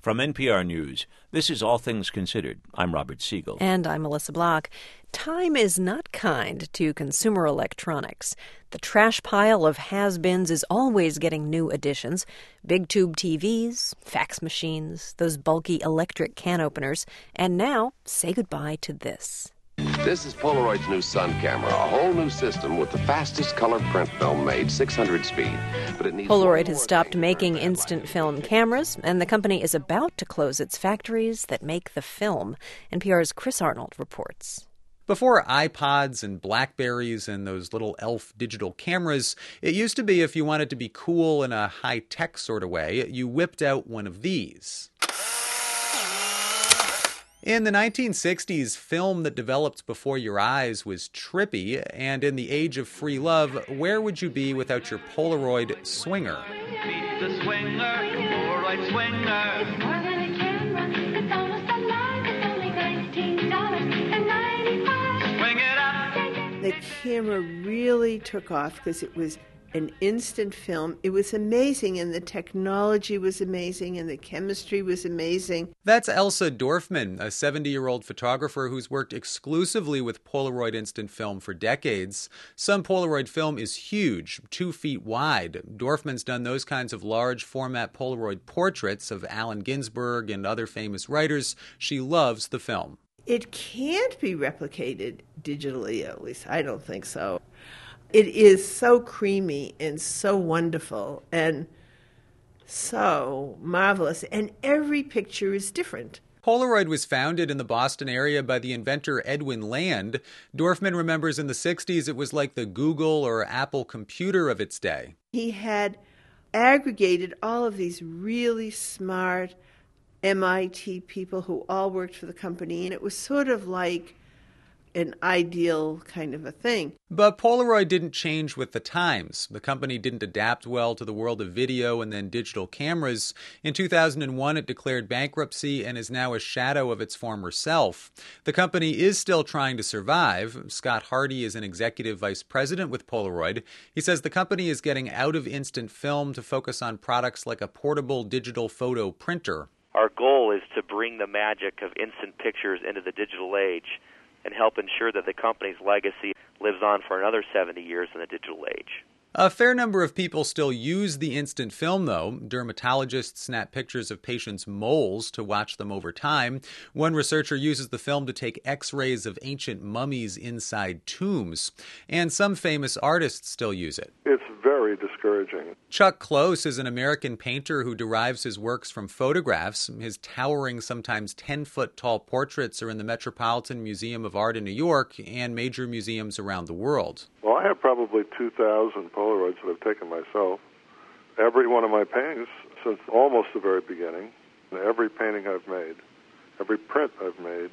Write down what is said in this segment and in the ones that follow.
From NPR News, this is All Things Considered. I'm Robert Siegel. And I'm Melissa Block. Time is not kind to consumer electronics. The trash pile of has-beens is always getting new additions. Big tube TVs, fax machines, those bulky electric can openers, and now say goodbye to this. This is Polaroid's new Sun camera, a whole new system with the fastest color print film made, 600 speed. But it needs Polaroid has stopped making instant film cameras, and the company is about to close its factories that make the film. NPR's Chris Arnold reports. Before iPods and Blackberries and those little elf digital cameras, it used to be if you wanted to be cool in a high-tech sort of way, you whipped out one of these. In the 1960s, film that developed before your eyes was trippy, and in the age of free love, where would you be without your Polaroid swinger? Meet the swinger, Polaroid swinger. More than a camera, it's almost alive. It's only $19.95. Swing it up. The camera really took off because it was an instant film. It was amazing, and the technology was amazing, and the chemistry was amazing. That's Elsa Dorfman, a 70-year-old photographer who's worked exclusively with Polaroid instant film for decades. Some Polaroid film is huge, 2 feet wide. Dorfman's done those kinds of large format Polaroid portraits of Allen Ginsberg and other famous writers. She loves the film. It can't be replicated digitally, at least I don't think so. It is so creamy and so wonderful and so marvelous, and every picture is different. Polaroid was founded in the Boston area by the inventor Edwin Land. Dorfman remembers in the 60s it was like the Google or Apple computer of its day. He had aggregated all of these really smart MIT people who all worked for the company, and it was sort of like an ideal kind of a thing. But Polaroid didn't change with the times. The company didn't adapt well to the world of video and then digital cameras. In 2001, it declared bankruptcy and is now a shadow of its former self. The company is still trying to survive. Scott Hardy is an executive vice president with Polaroid. He says the company is getting out of instant film to focus on products like a portable digital photo printer. Our goal is to bring the magic of instant pictures into the digital age and help ensure that the company's legacy lives on for another 70 years in the digital age. A fair number of people still use the instant film, though. Dermatologists snap pictures of patients' moles to watch them over time. One researcher uses the film to take X-rays of ancient mummies inside tombs. And some famous artists still use it. It's very discouraging. Chuck Close is an American painter who derives his works from photographs. His towering, sometimes 10-foot-tall portraits are in the Metropolitan Museum of Art in New York and major museums around the world. Well, I have probably 2,000 Polaroids that I've taken myself. Every one of my paintings, since almost the very beginning, every painting I've made, every print I've made,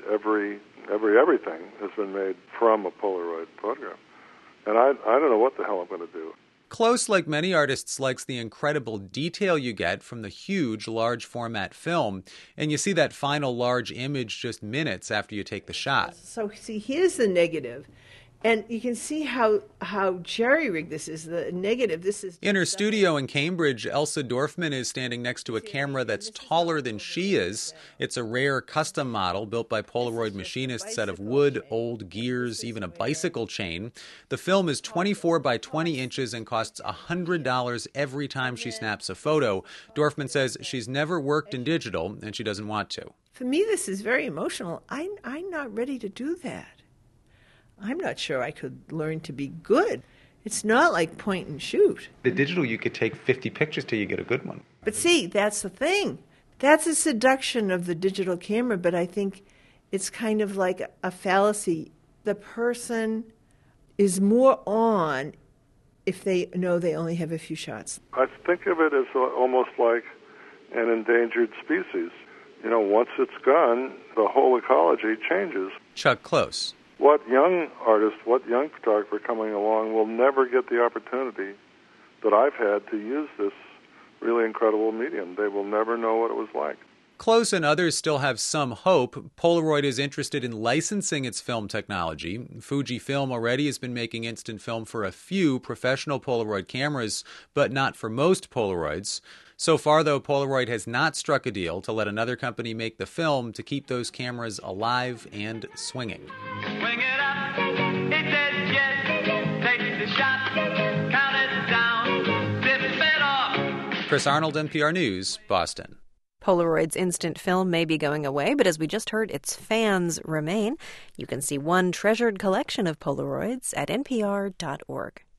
everything has been made from a Polaroid photograph. And I don't know what the hell I'm going to do. Close, like many artists, likes the incredible detail you get from the huge, large-format film, and you see that final large image just minutes after you take the shot. So, see, here's the negative. And you can see how jerry-rigged this is, the negative. This is in her studio in Cambridge, Elsa Dorfman is standing next to a camera that's taller than she is. It's a rare custom model built by Polaroid machinists out of wood, old gears, even a bicycle chain. The film is 24 by 20 inches and costs $100 every time she snaps a photo. Dorfman says she's never worked in digital, and she doesn't want to. For me, this is very emotional. I'm not ready to do that. I'm not sure I could learn to be good. It's not like point and shoot. The digital, you could take 50 pictures till you get a good one. But see, that's the thing. That's a seduction of the digital camera, but I think it's kind of like a fallacy. The person is more on if they know they only have a few shots. I think of it as almost like an endangered species. You know, once it's gone, the whole ecology changes. Chuck Close. What young artist, what young photographer coming along will never get the opportunity that I've had to use this really incredible medium. They will never know what it was like. Close and others still have some hope. Polaroid is interested in licensing its film technology. Fujifilm already has been making instant film for a few professional Polaroid cameras, but not for most Polaroids. So far, though, Polaroid has not struck a deal to let another company make the film to keep those cameras alive and swinging. Swing it up, it says yes. Take the shot, count it down, zip it off. Chris Arnold, NPR News, Boston. Polaroid's instant film may be going away, but as we just heard, its fans remain. You can see one treasured collection of Polaroids at npr.org.